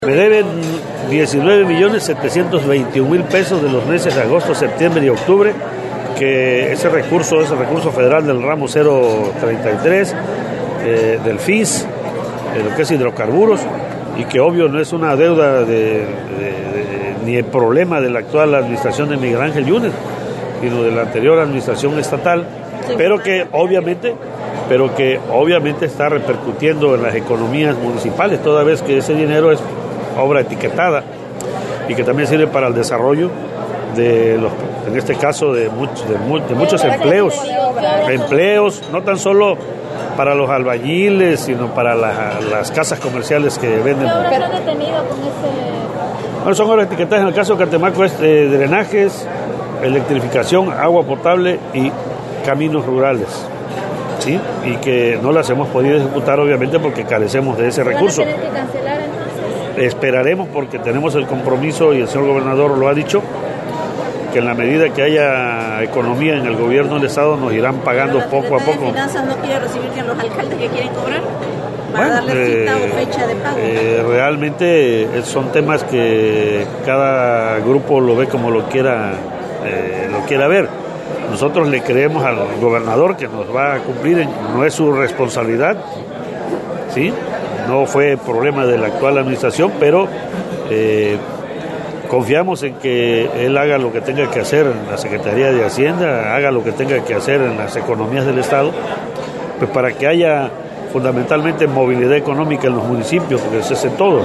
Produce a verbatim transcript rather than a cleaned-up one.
Me deben diecinueve millones setecientos veintiún mil pesos de los meses de agosto, septiembre y octubre, que ese recurso es el recurso federal del ramo cero treinta y tres, eh, del F I S, de lo que es hidrocarburos, y que obvio no es una deuda de, de, de, ni el problema de la actual administración de Miguel Ángel Yunes, sino de la anterior administración estatal, pero que obviamente... pero que obviamente está repercutiendo en las economías municipales, toda vez que ese dinero es obra etiquetada y que también sirve para el desarrollo de los, en este caso de muchos, de, de muchos empleos, empleos, no tan solo para los albañiles, sino para la, las casas comerciales que venden. ¿Pero han detenido con ese...? Bueno, son obras etiquetadas. En el caso de Catemaco es eh, drenajes, electrificación, agua potable y caminos rurales. ¿Sí? Y que no las hemos podido ejecutar obviamente porque carecemos de ese recurso. ¿Van a tener que cancelar entonces? Esperaremos, porque tenemos el compromiso y el señor gobernador lo ha dicho, que en la medida que haya economía en el gobierno del estado nos irán pagando poco a poco. ¿La Finanzas no quiere recibir que los alcaldes que quieren cobrar? ¿Va Bueno, a darle cita eh, o fecha de pago? Eh, realmente son temas que cada grupo lo ve como lo quiera, eh, lo quiera ver. Nosotros le creemos al gobernador que nos va a cumplir, no es su responsabilidad, ¿sí? No fue problema de la actual administración, pero eh, confiamos en que él haga lo que tenga que hacer en la Secretaría de Hacienda, haga lo que tenga que hacer en las economías del Estado, pues para que haya fundamentalmente movilidad económica en los municipios, porque eso es en todo.